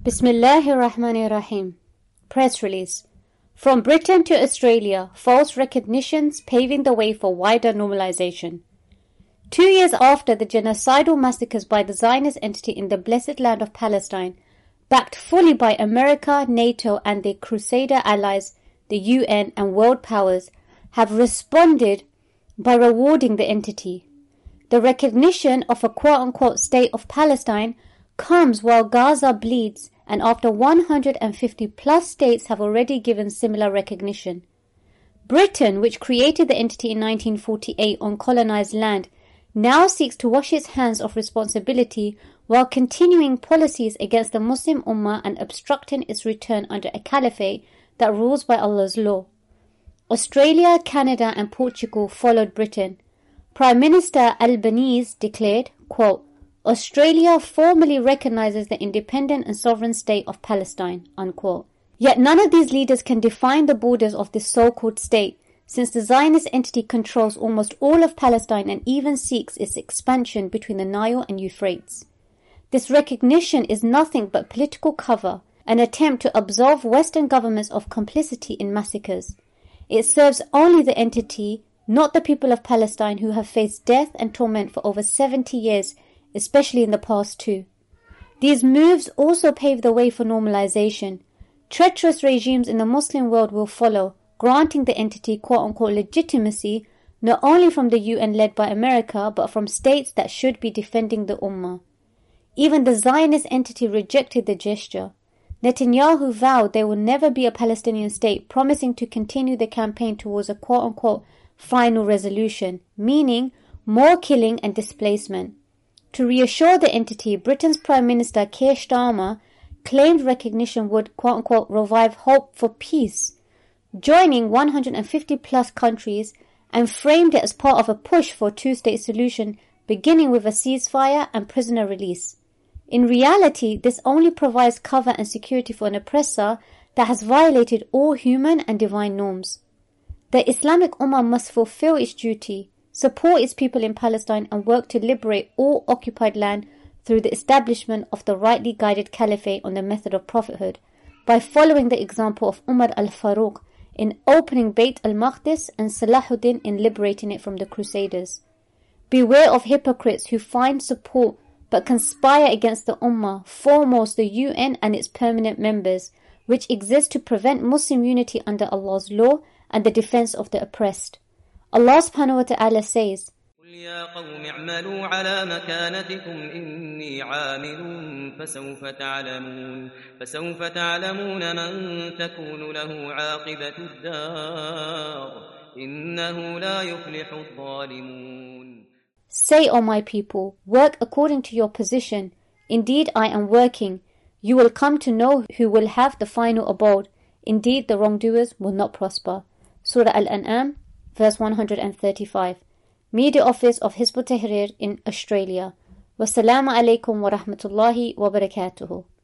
Bismillahir Rahmanir Rahim. Press release. From Britain to Australia, false recognitions paving the way for wider normalization. 2 years after the genocidal massacres by the Zionist entity in the blessed land of Palestine, backed fully by America, NATO and their Crusader allies, the UN and world powers, have responded by rewarding the entity. The recognition of a quote-unquote state of Palestine comes while Gaza bleeds, and after 150 plus states have already given similar recognition. Britain, which created the entity in 1948 on colonized land, now seeks to wash its hands of responsibility while continuing policies against the Muslim Ummah and obstructing its return under a caliphate that rules by Allah's law. Australia, Canada and Portugal followed Britain. Prime Minister Albanese declared, quote, Australia formally recognises the independent and sovereign state of Palestine, unquote. Yet none of these leaders can define the borders of this so-called state, since the Zionist entity controls almost all of Palestine and even seeks its expansion between the Nile and Euphrates. This recognition is nothing but political cover, an attempt to absolve Western governments of complicity in massacres. It serves only the entity, not the people of Palestine who have faced death and torment for over 70 years, especially in the past 2. These moves also pave the way for normalization. Treacherous regimes in the Muslim world will follow, granting the entity quote-unquote legitimacy not only from the UN led by America, but from states that should be defending the Ummah. Even the Zionist entity rejected the gesture. Netanyahu vowed there will never be a Palestinian state, promising to continue the campaign towards a quote-unquote final resolution, meaning more killing and displacement. To reassure the entity, Britain's Prime Minister Keir Starmer claimed recognition would quote-unquote revive hope for peace, joining 150 plus countries, and framed it as part of a push for a two-state solution beginning with a ceasefire and prisoner release. In reality, this only provides cover and security for an oppressor that has violated all human and divine norms. The Islamic Ummah must fulfill its duty, support its people in Palestine and work to liberate all occupied land through the establishment of the rightly guided caliphate on the method of prophethood, by following the example of Umar al-Faruq in opening Bayt al-Maqdis and Salahuddin in liberating it from the Crusaders. Beware of hypocrites who find support but conspire against the Ummah, foremost the UN and its permanent members, which exist to prevent Muslim unity under Allah's law and the defense of the oppressed. Allah subhanahu wa ta'ala says, قل يا قوم اعملوا على مكانتكم إني عامل فسوف تعلمون من تكون له عاقبة الدار إنه لا يفلح الظالمون. Say, O my people, work according to your position. Indeed, I am working. You will come to know who will have the final abode. Indeed, the wrongdoers will not prosper. Surah Al-An'am, verse 135. Media Office of Hizb ut-Tahrir in Australia. Wassalamu alaikum wa rahmatullahi wa barakatuhu.